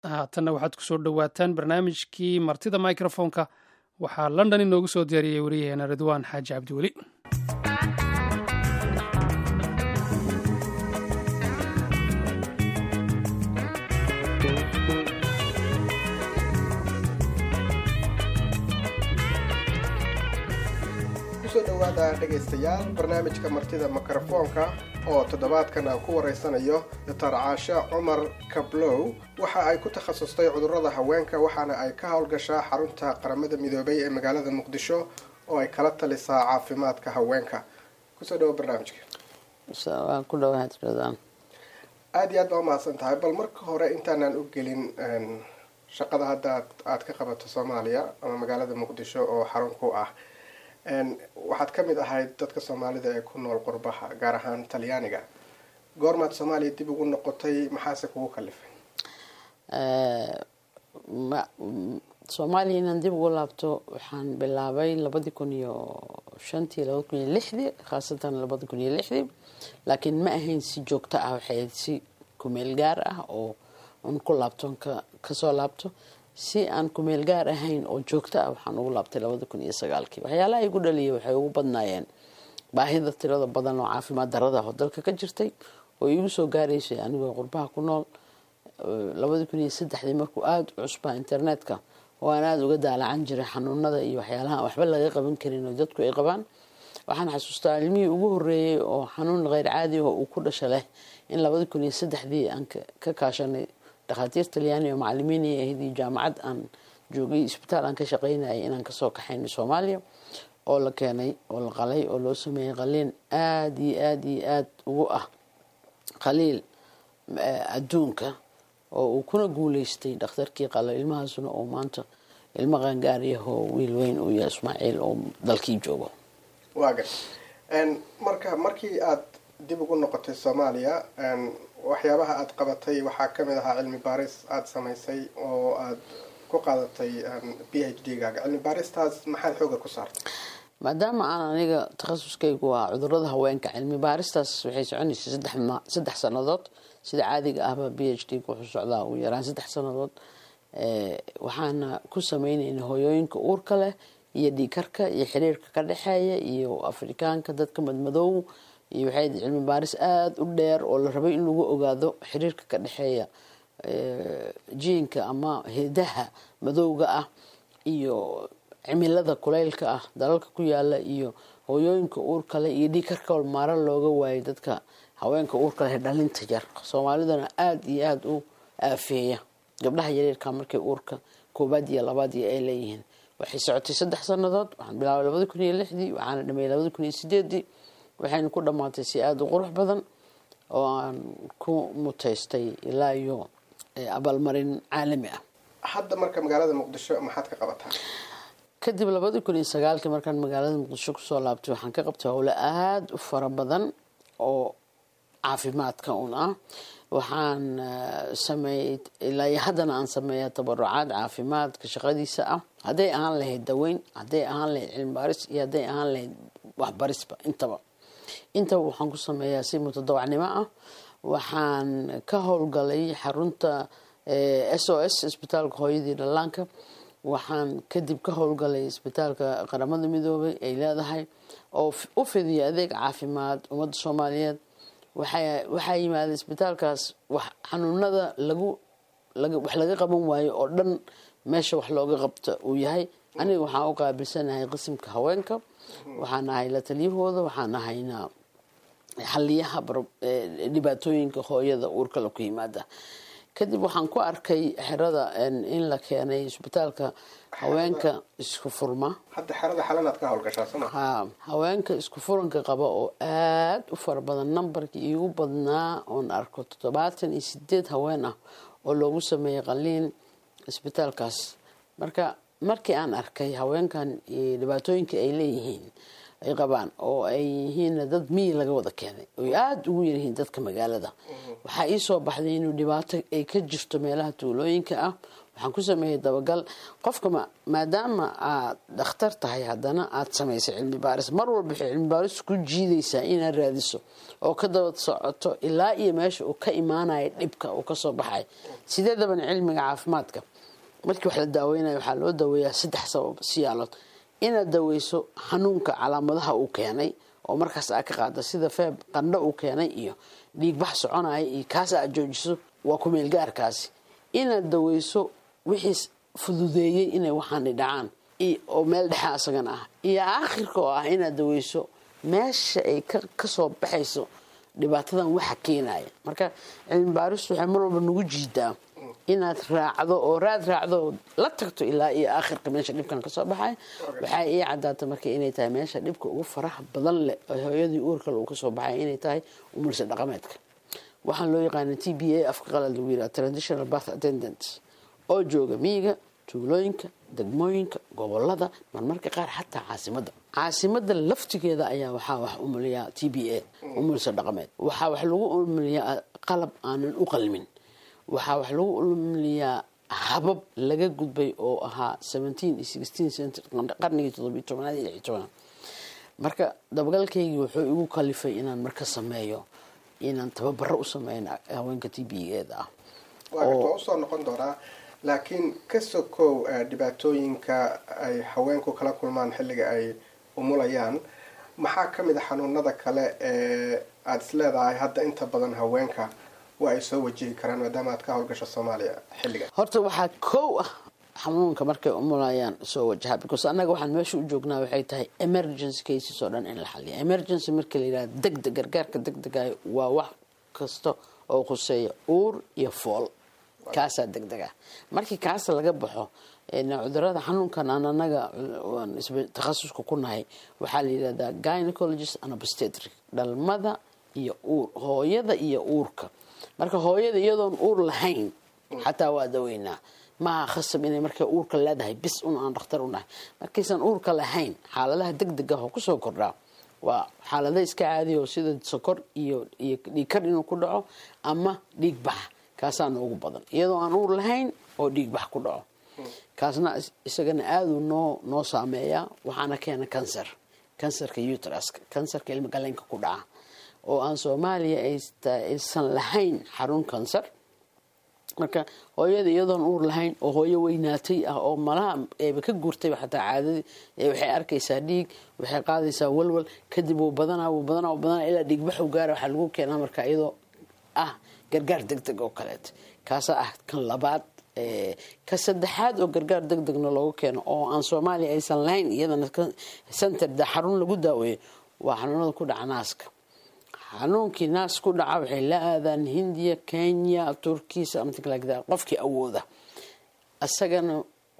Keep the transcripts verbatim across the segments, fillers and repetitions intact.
haatanna waxaad ku soo dhowaataan barnaamijkii martida microfonka waxaa london inoogu soo diyaariyey wariyaheena ridwaan xaaji cabdiweli. kusoo dhawaada dhegaystayaal barnaamijka martida mikrofoonka oo toddobaadkan aan ku wareysanayo doctor caashe cumar kablow waxa ay ku takhasustay cudurrada haweenka waxaana ay ka howlgashaa xarunta qaramada midoobay ee magaalada muqdisho oo ay kala talisaa caafimaadka haweenka. kusoo dhawo barnaamijka. waan ku dhawaad radaan. aada iyo aad baa umahadsan tahay. bal marka hore intaanaan u gelin shaqada hadda aad ka qabato soomaaliya ama magaalada muqdisho oo xarun ku ah, waxaad ka mid ahayd dadka soomaalida ee ku nool qurbaha gaar ahaan talyaaniga. goormaad soomaaliya dib ugu noqotay, maxaase kugu kalifay? soomaaliya inaan dib ugu laabto waxaan bilaabay labadii kun iyo shantii labadi kun iyo lixdii khaasatan labadi kun iyo lixdii, laakiin ma ahayn si joogto ah, waxay si kumeel gaar ah oo un ku laabto ka kasoo laabto. si aan kumeel gaar ahayn oo joogto ah waxaan ugu laabtay labadi kun iyo sagaalkii. waxyaalaha igu dhaliyay waxay ugu badnaayeen baahida tirada badan oo caafimaad darada oo dalka ka jirtay oo igu soo gaaraysay anigoo qurbaha ku nool. labadi kun iyo saddexdii markuu aada u cusbaa internetka oo aan aada uga daalacan jiray xanuunada iyo waxyaalaha waxba laga qaban karin oo dadku ay qabaan. waxaan xasuustaa ilmihii ugu horeeyey oo xanuun qeyr caadi ah oo uu ku dhasha leh in labadi kun iyo saddexdii aan ka kaashanay dhakhaatiir talyaani oo macallimiin ay ahayd jaamacad aan joogay, isbitaal aan ka shaqaynayay inaan kasoo kaxaynay Soomaaliya oo la keenay oo la qalay oo loo sameeyay qaliin aad iyo aad iyo aad ugu ah qaliil adduunka oo uu kuna guuleystay dhakhtarkii qalay ilmahaasuna oo maanta ilmo qaangaaryaho wiil weyn uu yahay Ismaaciil oo dalkii joogo. waaga marka markii aad dib ugu noqotay Soomaaliya waxyaabaha aad qabatay waxaa ka mid ahaa cilmi baaris aad samaysay oo aad ku qaadatay PhD-gaaga. cilmi baaristaas maxaad xooga ku saartay? maadaama aan aniga takhasuskaygu waa cudurrada haweenka, cilmi baaristaas waxay soconaysay saddex saddex sannadood sida caadiga ahba PhD-gu wuxuu socdaa ugu yaraan saddex sannadood. waxaana ku sameynaynay hooyooyinka uurka leh iyo dhiigkarka iyo xiriirka ka dhexeeya iyo afrikaanka dadka madmadow iyo waxay cilmi baaris aada u dheer oo la rabay in lagu ogaado xiriirka ka dhexeeya jiinka ama hidaha madowga ah iyo cimilada kuleylka ah dalalka ku yaala iyo hooyooyinka uurka leh iyo dhiigkarka maara looga waayay dadka haweenka uurka leh dhalinta yar. Soomaalidana aada iyo aada u aafeeya gabdhaha yaryarka markay uurka koobaad iyo labaad iyo ay leeyihiin. waxay socotay saddex sannadood. waxaan bilaabay labadi kun iyo lixdii waxaana dhameeyay labadi kun iyo sideedii. waxayna ku dhamaatay si aada u qurux badan oo aan ku mutaystay ilaa iyo abaalmarin caalami ah. hadda marka magaalada muqdisho maxaad ka qabataa? kadib labadi kun iyo sagaalkii markaan magaalada muqdisho kusoo laabtay waxaan ka qabtay howlo aada u fara badan oo caafimaadka un ah. waxaan sameeyay ilaa iyo haddana aan sameeyaa tabarucaad caafimaadka shaqadiisa ah, hadday ahaan lahayd daweyn, hadday ahaan lahayd cilmi baaris iyo hadday ahaan lahayd waxbarisba. intaba intaba waxaan ku sameeyaa si mutadawacnimo ah. waxaan ka howlgalay xarunta S O S isbitaalka hooyadii dhallaanka. waxaan kadib ka howlgalay isbitaalka qaramada midoobay ay leedahay oo u fidiya adeeg caafimaad ummadda Soomaaliyeed. waxaa yimaada isbitaalkaas wax xanuunada lagu wax laga qaban waayo oo dhan meesha wax looga qabta uu yahay. aniga waxaan u qaabilsanahay qismka haweenka, waxaan ahay la taliyahooda, waxaan ahaynaa xaliyaha dhibaatooyinka hooyada uurka la ku yimaada. kadib waxaan ku arkay xerada in la keenay isbitaalka haweenka isku furma. hadda xerada xalanaad ka howlgashaa soma? ha haweenka isku furanka qaba oo aada u fara badan. nambarkii iigu badnaa oon arko toddobaatan iyo sideed haween ah oo loogu sameeyey qaliin isbitaalkaas. marka markii aan arkay haweenkan dhibaatooyinka ay leeyihiin ay qabaan oo ay yihiin dad miyi laga wada keenay oo aad ugu yaryihiin dadka magaalada waxaa ii soo baxday inuu dhibaato ay ka jirto meelaha tuulooyinka ah. waxaan ku sameeyey dabagal qofka maadaama aad dhakhtar tahay haddana aad samaysay cilmi baaris mar walba waxay cilmi baaris ku jiidaysaa inaad raadiso oo ka daba socoto ilaa iyo meesha uu ka imaanayo dhibka uu ka soo baxay. sideedaban cilmiga caafimaadka markii wax la daaweynayo waxaa loo daweeyaa saddex sabab siyaalood. inaad daweyso xanuunka calaamadaha uu keenay oo markaas aad ka qaado sida feeb qandho uu keenay iyo dhiig bax soconaya iyo kaas aad joojiso waa ku meel gaarkaasi. inaad daweyso wixii fududeeyay inay waxaan dhacaan oo meel dhexe asagan ah iyo aakhirka oo ah inaad daweyso meesha ay ka soo baxayso dhibaatadan waxa keenaya. marka cilmi baaristu waxay mar walba nagu jiidaa inaad raacdo oo raad raacdo la tagto ilaa iyo aakhirka meesha dhibkan ka soo baxay. waxay ii cadaatay marka inay tahay meesha dhibka ugu faraha badan leh oo hooyadii uurka lagu ka soo baxay inay tahay umulsa dhaqameedka waxaan loo yaqaan T B A afka qalad lagu yiraahdo traditional birth attendants oo jooga miyiga tuulooyinka degmooyinka gobolada marmarka qaar xataa caasimadda caasimadda laftigeeda ayaa waxaa wax umuliyaa T B A umulsa dhaqameed waxaa wax lagu umuliyaa qalab aanan u qalmin waxaa wax lagu umuliyaa habab laga gudbay oo ahaa seventeen iyo sixteen century qarnigii toddobiyo tobanaad iyo lix iyo tobanaad. marka dabagalkaygii wuxuu igu kalifay inaan marka sameeyo inaan tababaro u sameeyo haweenka T B A-da ah. waa soo noqon doonaa laakiin ka sokow dhibaatooyinka ay haweenku kala kulmaan xilliga ay umulayaan maxaa ka mid ah xanuunada kale ee aad isleedahay hadda inta badan haweenka waa ay soo wajihi karaan maadaama aad ka howlgasho Soomaaliya xilliga? horta waxaa kow ah xanuunka markay umulayaan soo wajaha because annaga waxaan meesha u joognaa waxay tahay emergency cases oo dhan in la xalliyo. emergency marka la yiraahdo degdeg gargaarka degdega waa wax kasta oo khuseeya uur iyo fool kaasa degdega. markii kaas laga baxo cudurada xanuunkan aan anaga takhasusku ku nahay waxaa la yiraahdaa gynecologist and obstetric dhalmada iyo uur hooyada iyo uurka. marka hooyada iyadoon uur lahayn xataa waa daweynaa ma khasab inay markay uurka leedahay bis un aan dhakhtar u nahay. markaysan uurka lahayn xaaladaha degdega oo kusoo kordhaa waa xaalada iska caadi oo sida sokor iyo iyo dhiig kar inuu ku dhaco ama dhiig bax kaasaan ugu badan iyadoo aan uur lahayn oo dhiig bax ku dhaco kaasna isagana aad uu noo noo saameeyaa waxaana keena cancer cancerka uterus cancerka ilma galeenka ku dhaca oo aan Soomaaliya aysan lahayn xarun cancer. marka hooyada iyadoon uur lahayn oo hooyo weynaatay ah oo malaha eeba ka guurtay xataa caadadii waxay arkaysaa dhiig waxay qaadaysaa walwal kadib uu badanaa uu badanaa uu badanaa ilaa dhiig bax uu gaaro waxa lagu keenaa marka iyadoo ah gargaar degdeg oo kaleet kaasa ah kan labaad. ka saddexaad oo gargaar degdegna loogu keeno oo aan Soomaaliya aysan lahayn iyadana center da xarun lagu daaweeyo waa xanuunada ku dhaca naaska. xanuunkii naas ku dhaca waxay la aadaan Hindiya, Kenya, Turkiya something like that qofkii awooda asagana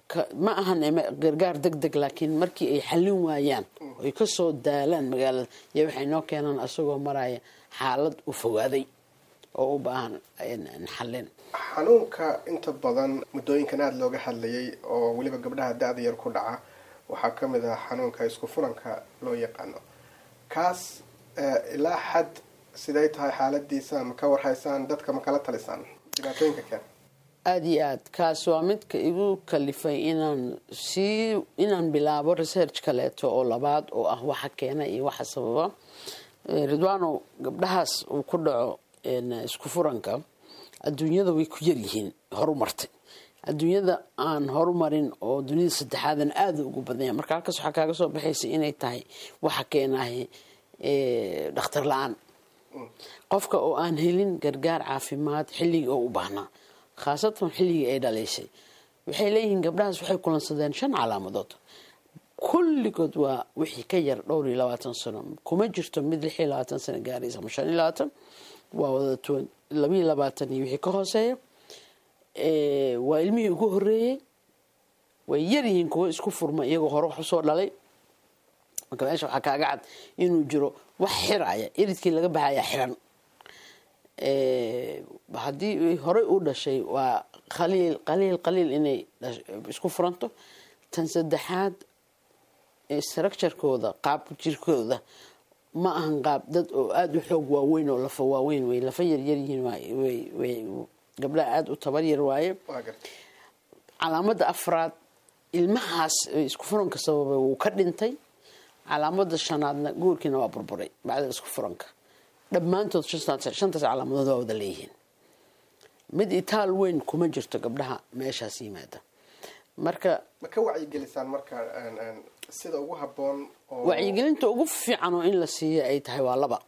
ma ahan gargaar degdeg laakiin markii ay xalin waayaan ay ka soo daalaan magaalada iyo waxay noo keenaan asagoo maraya xaalad u fogaaday oo u baahan in xalin. xanuunka inta badan muddooyinkan aad looga hadlayay oo waliba gabdhaha da'da yar ku dhaca waxaa ka mid ah xanuunka isku furanka loo yaqaano. kaas ilaa xad siday tahay xaaladiisa ma ka warhaysaan dadka ma kala talisaan dhibaatooyinka kale? aad iyo aad kaas waa midka igu kalifay inaan si inaan bilaabo research kaleeto oo labaad oo ah waxa keena iyo waxa sababa. Ridwaano gabdhahaas uu ku dhaco isku furanka adduunyada way ku yar yihiin horumartay. adduunyada aan horumarin oo dunida saddexaadan aad ugu badan yahay marka halkaas waxa kaaga soo baxaysa inay tahay waxa keenahay dhakhtar la'aan qofka oo aan helin gargaar caafimaad xilliga oo u baahnaa khaasatan xilliga ay dhaleysay. waxay leeyihiin gabdhahaas waxay kulansadeen shan calaamadood kulligood waa wixii ka yar dhowr iyo labaatan sano kuma jirto mid lix iyo labaatan sano gaaraysa ama shan iyo labaatan waa wada laba iyo labaatan iyo wixii ka hooseeya. waa ilmihii ugu horreeyey way yar yihiin kuwa isku furma iyagoo hore wax usoo dhalay. marka meesha waxaa kaaga cad inuu jiro wax xiraya iridkii laga baxaya xiran. haddii horey u dhashay waa qaliil qaliil qaliil inay isku furanto tan saddexaad structurekooda qaab jirkooda ma ahan qaab dad oo aada u xoog waaweyn oo lafa waaweyn way lafa yaryar yihiin way gabdhaha aada u tabar yar waaye. calaamada afraad ilmahaas isku furanka sababay wuu ka dhintay. calaamada shanaadna guurkiina waa burburay bacda isku furanka. dhammaantood shantaas calaamadood waa wada leeyihiin. mid itaal weyn kuma jirto gabdhaha meeshaas yimaada. marka ma ka wacyigelisaan marka sida ugu habboon oo wacyigelinta ugu fiican oo in la siiyo ay tahay waa laba.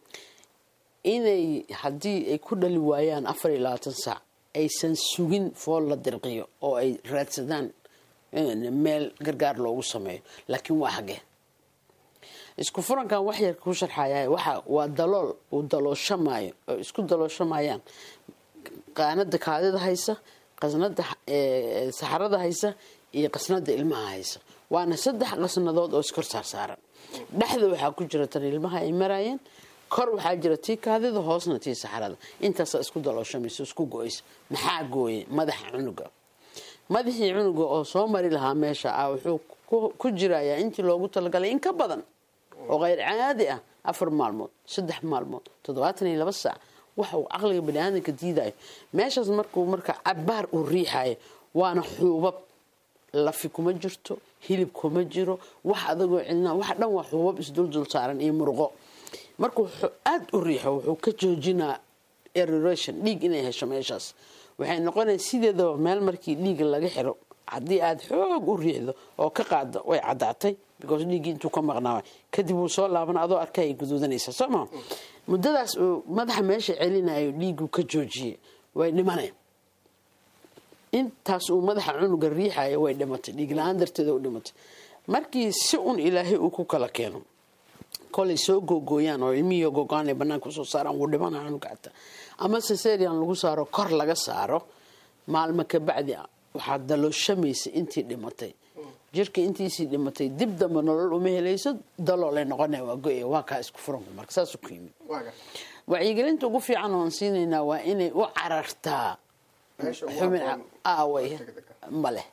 inay haddii ay ku dhali waayaan afar iyo labaatan saac aysan sugin fool la dirqiyo oo ay raadsadaan meel gargaar loogu sameeyo. laakiin waa hagee isku furankan wax yar ku sharxaya waxa waa dalool uu dalooshamaayo oo isku dalooshamayaan qaanada kaadida haysa, qasnada saxarada haysa iyo qasnada ilmaha haysa. waana saddex qasnadood oo iskor saarsaaran. dhexda waxaa ku jira tan ilmaha ay marayeen, kor waxaa jira tii kaadida, hoosna tii saxarada. intaas isku dalooshamayso isku go'aysa. maxaa gooyay madaxa cunuga? madaxii cunuga oo soo mari lahaa meesha ah wuxuu ku jirayaa intii loogu talagalay in ka badan oo غير caadi ah afar maalmood, saddex maalmood, toddobaatan iyo laba saac. waxa uu aqliga bani'aadamka diidayo meeshaas markuu marka cabaar uu riixayo waana xuubab lafi kuma jirto, hilib kuma jiro, wax adagoo cilna wax dhan waa xuubab isduldul saaran iyo murqo. markuu aad u riixo wuxuu ka joojinaa aeration dhiig inay hesho meeshaas. waxay noqonaysaa sideedaba meel markii dhiig laga xiro haddii aad xoog u riixdo oo ka qaado way cadaatay because dhiig intuu ka maqnaa kadib uu soo laaban adoo arkay guduudanaysa sooma muddadaas uu madaxa meesha celinayo dhiigu ka joojiyay way dhimanayaan. intaas uu madaxa cunuga riixayo way dhimatay, dhiig la'aan darteed u dhimatay. markii si un ilaahay uu ku kala keeno kolay soo googooyaan oo ilmiyo gogo'aan ay banaanka soo saaraan wuu dhimanayo cunuga xataa. ama cesarean lagu saaro kor laga saaro maalmo ka bacdi waxaa dalooshamaysa intii dhimatay. jirka intiisii dhimatay dib dambe nolol uma helayso, daloolay noqonaya waa go'e waa kaa isku furanka. marka saas ku yimid wacyigelinta ugu fiican oon siinaynaa waa inay u carartaa xubin aaway ma leh,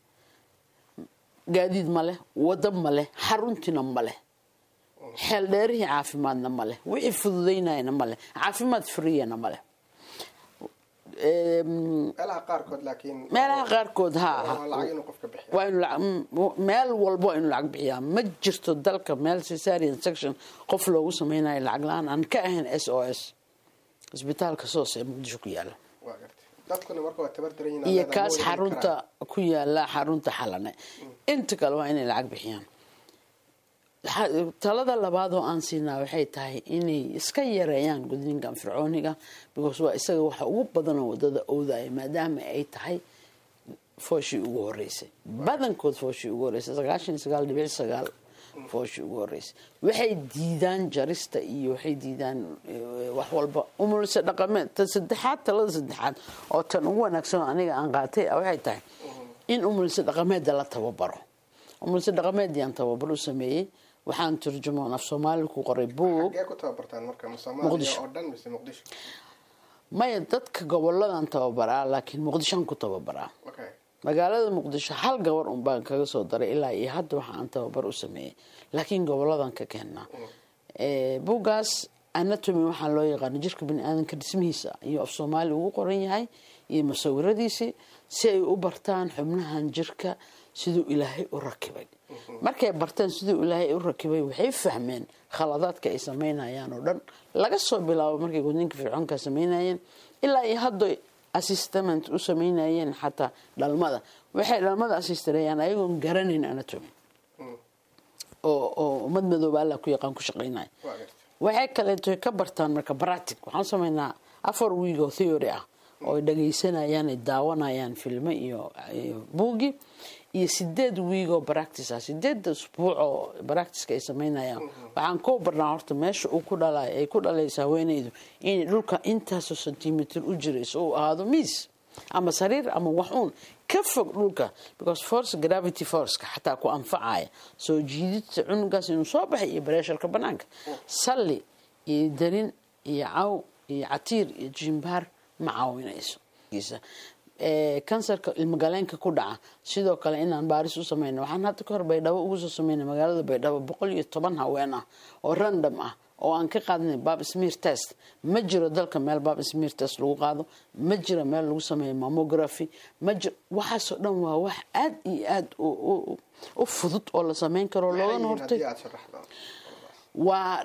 gaadiid ma leh, wada ma leh, xaruntina ma leh, xeel dheerihii caafimaadna ma leh, wixii fududaynayna ma leh, caafimaad friyana ma leh. meelaha qaarkood laakiin meelaha qaarkood ha lacag inuu qofka bixiyo waa inuu meel walbo inuu lacag bixiyaa. ma jirto dalka meel cesarean section qof loogu sameynayo lacag la'aan aan ka ahayn S O S isbitaalka soos ee Muqdisho ku yaala. waa gartay dadkuna marka waa tabar daran iyo kaas xarunta ku yaala xarunta xalane. inta kale waa inay lacag bixiyaan. talada labaad oo aan siinaa waxay tahay inay iska yareeyaan gudniinkan fircooniga because waa isaga waxa ugu badan oo wadada oodaya maadaama ay tahay fooshii ugu horeysay. badankood fooshii ugu horeysay sagaashan iyo sagaal dhibic sagaal fooshii ugu horeysay. waxay diidaan jarista iyo waxay diidaan wax walba umulsa dhaqameed. tan saddexaad talada saddexaad oo tan ugu wanaagsan aniga aan qaatay waxay tahay in umulsa dhaqameed la tababaro. umulsa dhaqameed yaan tababar u sameeyay. waxaan turjumaan af Soomaali ku qoray buug. Xagee ku tababartaan marka Soomaaliya oo dhan mise Muqdisho? maya dadka goboladan tababaraa laakiin Muqdishoan ku tababaraa. okay magaalada Muqdisho hal gabar un baan kaga soo daray ilaa iyo hadda waxaan tababar u sameeyay laakiin goboladan ka keenna. ee buugaas anatomy waxaa loo yaqaan jirka bini'aadamka dhismihiisa iyo af Soomaali ugu qoran yahay iyo masawiradiisa si ay u bartaan xubnahan jirka sidoo Ilaahay u rakibay. markay bartaan sidoo Ilaahay u rakibay waxay fahmeen khaladaadka ay sameynayaan oo dhan laga soo bilaabo markay gudniinka fircoonka sameynayeen ilaa iyo hadda assistant u sameynayeen xataa dhalmada. waxay dhalmada assistarayaan ayagoon garanin anatomy oo oo mad madooba la ku yaqaan ku shaqeynay. waxay kale ka bartaan marka practic. waxaan sameynaa afar week oo theory ah oo dhageysanayaan ay daawanayaan filmo iyo buugi iyo sideed week oo practice ah. sideed usbuuc oo practice ay sameynayaan. waxaan ku barnaa horta meesha uu ku dhalay ay ku dhalaysaa haweeneydu in dhulka intaas centimeter u jirayso oo aado miis ama sariir ama waxuun ka fog dhulka because force gravity force ka xataa ku anfacaya soo jiidida cunugaas inuu soo baxay iyo pressure-ka banaanka. salli iyo darin iyo caw iyo catiir iyo jimbaar ma caawinayso. kansarka ilmagaleenka ku dhaca sidoo kale inaan baaris u sameyno. waxaan hadda ka hor baydhabo ugu soo sameynay magaalada baydhabo boqol iyo toban haween ah oo random ah oo aan ka qaadnay pap smear test. ma jiro dalka meel pap smear test lagu qaado, ma jiro meel lagu sameeyo mammography, ma jiro. waxaasoo dhan waa wax aad iyo aad u fudud oo la sameyn karo loogana hortay. waa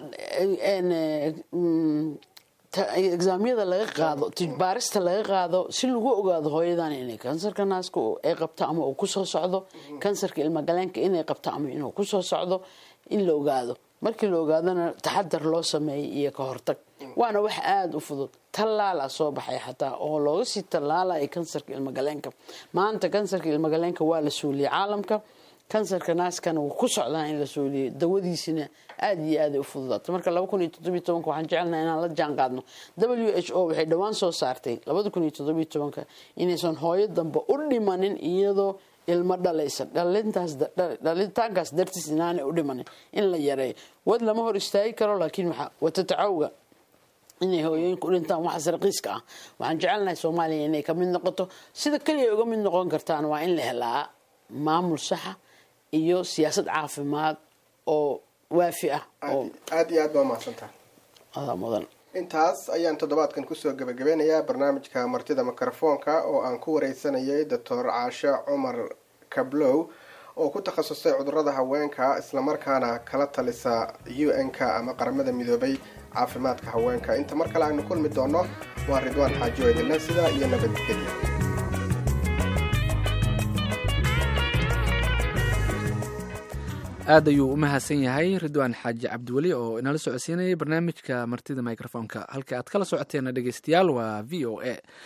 exaamyada laga qaado, baarista laga qaado si lagu ogaado hooyadan inay kansarka naaska ay qabto ama uu kusoo socdo, kansarka ilmagaleenka inay qabto ama inuu kusoo socdo, in la ogaado. markii la ogaadana taxadar loo sameeyay iyo ka hortag. waana wax aad u fudud. tallaala soo baxay xataa oo looga sii tallaalay kansarka ilmagaleenka. maanta kansarka ilmagaleenka waa la suuliyay caalamka, kansarka naaskana wuu ku socdaa in la suuliyo, dawadiisina aad iyo aad u fududaato. marka laba kun iyo toddoba iyo toban waxaan jecelnahay inaan la jaan qaadno. W H O waxay dhawaan soo saartay laba kun iyo toddoba iyo toban inaysan hooyo dambe u dhimanin iyadoo ilmo dhalaysa. dhalintaas dhalitaankaas dartiis inaanay u dhimanin in la yareeyo. wad lama hor istaagi karo, laakiin waxa wata tacawga inay hooyooyinku u dhintaan waxaas raqiiska ah. waxaan jecelnahay Soomaaliya inay ka mid noqoto. sida kaliya uga mid noqon kartaan waa in la helaa maamul saxa iyo siyaasad caafimaad oo waafi ah. aad iyo aad baa mahadsantahay. adaa mudan. intaas ayaan toddobaadkan kusoo gabagabeynayaa barnaamijka martida mikrofoonka oo aan ku wareysanayay doctor caashe cumar kablow oo ku takhasustay cudurrada haweenka islamarkaana kala talisa U N-ka ama qaramada midoobay caafimaadka haweenka. inta mar kale aynu kulmi doono waa Ridwaan Xaaji oo idinla sida iyo nabadgelyo. aad ayuu u mahadsan yahay Ridwaan Xaaji Cabdiweli oo inala socodsiinayay barnaamijka martida mikrofoonka. halka aad kala socoteena dhegeystayaal waa V O A.